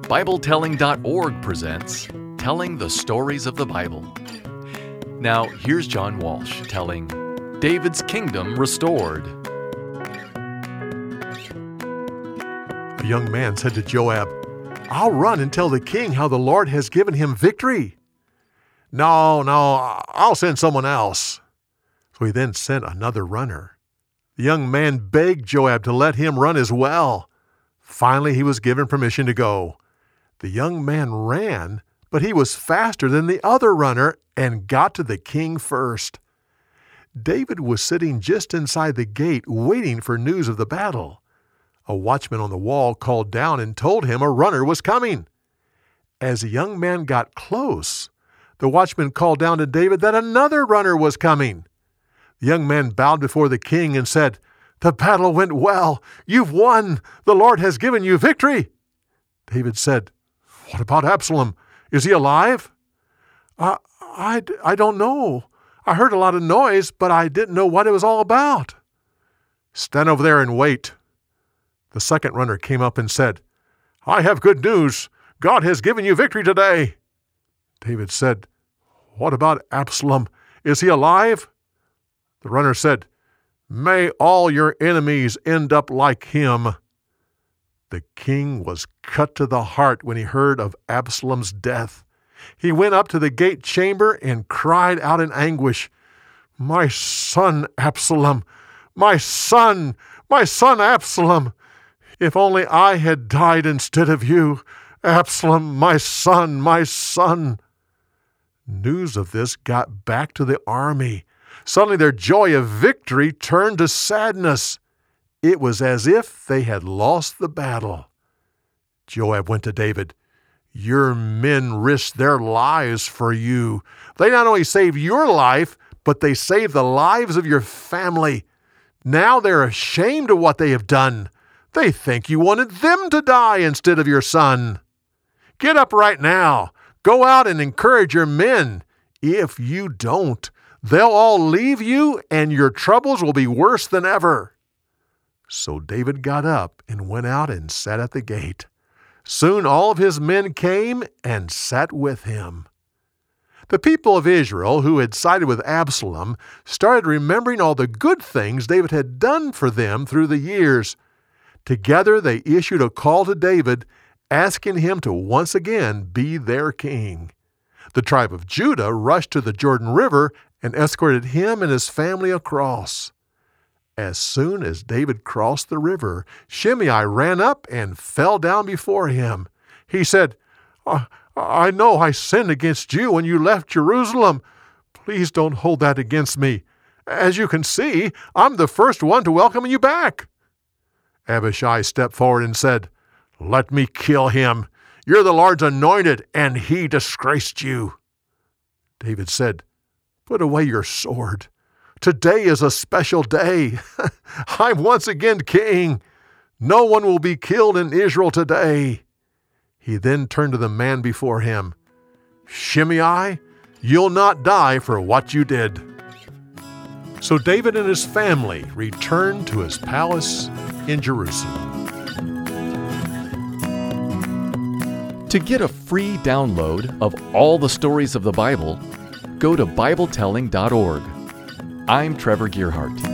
BibleTelling.org presents Telling the Stories of the Bible. Now, here's John Walsh telling David's Kingdom Restored. A young man said to Joab, "I'll run and tell the king how the Lord has given him victory." No, I'll send someone else." So he then sent another runner. The young man begged Joab to let him run as well. Finally, he was given permission to go. The young man ran, but he was faster than the other runner and got to the king first. David was sitting just inside the gate waiting for news of the battle. A watchman on the wall called down and told him a runner was coming. As the young man got close, the watchman called down to David that another runner was coming. The young man bowed before the king and said, "The battle went well. You've won. The Lord has given you victory." David said, "What about Absalom? Is he alive?" I don't know. I heard a lot of noise, but I didn't know what it was all about." "Stand over there and wait." The second runner came up and said, "I have good news. God has given you victory today." David said, "What about Absalom? Is he alive?" The runner said, "May all your enemies end up like him." The king was cut to the heart when he heard of Absalom's death. He went up to the gate chamber and cried out in anguish, "My son Absalom! My son Absalom! If only I had died instead of you! Absalom, my son, my son!" News of this got back to the army. Suddenly their joy of victory turned to sadness. It was as if they had lost the battle. Joab went to David. "Your men risked their lives for you. They not only saved your life, but they saved the lives of your family. Now they're ashamed of what they have done. They think you wanted them to die instead of your son. Get up right now. Go out and encourage your men. If you don't, they'll all leave you and your troubles will be worse than ever." So David got up and went out and sat at the gate. Soon all of his men came and sat with him. The people of Israel who had sided with Absalom started remembering all the good things David had done for them through the years. Together they issued a call to David, asking him to once again be their king. The tribe of Judah rushed to the Jordan River and escorted him and his family across. As soon as David crossed the river, Shimei ran up and fell down before him. He said, I know I sinned against you when you left Jerusalem. Please don't hold that against me. As you can see, I'm the first one to welcome you back." Abishai stepped forward and said, "Let me kill him. You're the Lord's anointed, and he disgraced you." David said, "Put away your sword. Today is a special day. I'm once again king. No one will be killed in Israel today." He then turned to the man before him. "Shimei, you'll not die for what you did." So David and his family returned to his palace in Jerusalem. To get a free download of all the stories of the Bible, go to BibleTelling.org. I'm Trevor Gearhart.